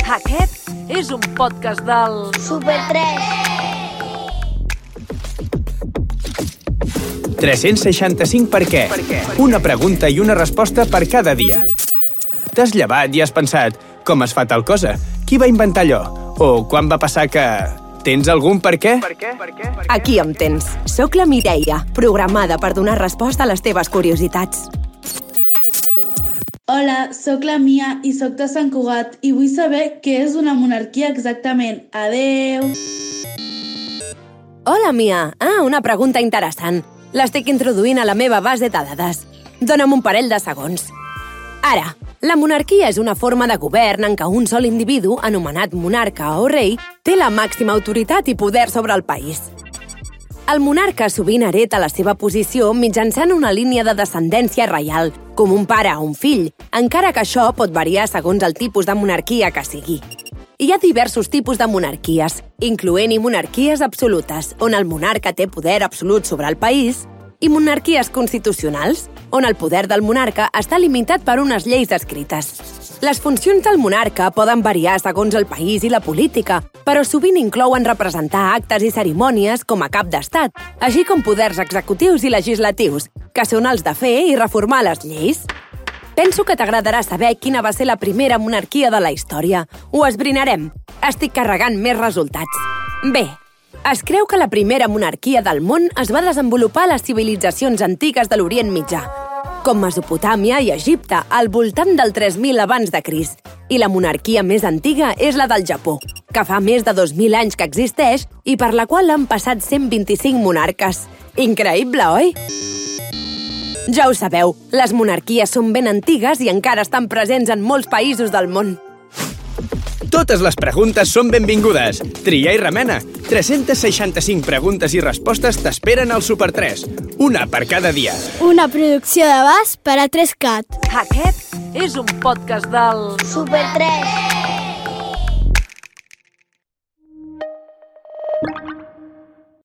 Aquest és un podcast del Super 3. 365 per què? Una pregunta i una resposta per cada dia. T'has llevat i has pensat, com es fa tal cosa? Qui va inventar allò? O quan va passar que... Tens algun per què? Aquí em tens. Soc la Mireia, programada per donar resposta a les teves curiositats. Hola, sóc la Mia i sóc de Sant Cugat i vull saber què és una monarquia exactament. Adeu! Hola, Mia. Una pregunta interessant. L'estic introduint a la meva base de dades. Dóna'm un parell de segons. Ara, la monarquia és una forma de govern en què un sol individu, anomenat monarca o rei, té la màxima autoritat i poder sobre el país. El monarca sovint hereta la seva posició mitjançant una línia de descendència reial, com un pare o un fill, encara que això pot variar segons el tipus de monarquia que sigui. Hi ha diversos tipus de monarquies, incloent-hi monarquies absolutes, on el monarca té poder absolut sobre el país, i monarquies constitucionals, on el poder del monarca està limitat per unes lleis escrites. Les funcions del monarca poden variar segons el país i la política, però sovint inclouen representar actes i cerimònies com a cap d'estat, així com poders executius i legislatius, que són els de fer i reformar les lleis. Penso que t'agradarà saber quina va ser la primera monarquia de la història. Ho esbrinarem. Estic carregant més resultats. Bé, es creu que la primera monarquia del món es va desenvolupar a les civilitzacions antigues de l'Orient Mitjà, com Mesopotàmia i Egipte, al voltant del 3000 abans de Crist. I la monarquia més antiga és la del Japó, que fa més de 2000 anys que existeix i per la qual han passat 125 monarques. Increïble, oi? Ja ho sabeu, les monarquies són ben antigues i encara estan presents en molts països del món. Totes les preguntes són benvingudes. Tria i remena. 365 preguntes i respostes t'esperen al Super 3. Una per cada dia. Una producció de Bas per a 3CAT. Aquest és un podcast del Super 3.